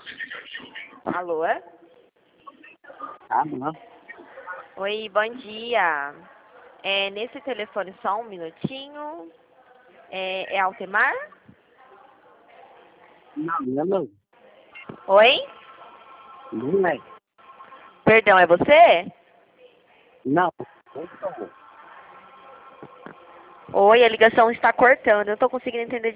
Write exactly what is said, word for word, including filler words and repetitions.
Alô? Ah, não. Oi, bom dia. É, nesse telefone só um minutinho. É, é Altemar? Não, não, não. Oi? Não é. Perdão, é você? Não. Não sou. Oi, a ligação está cortando. Eu não estou conseguindo entender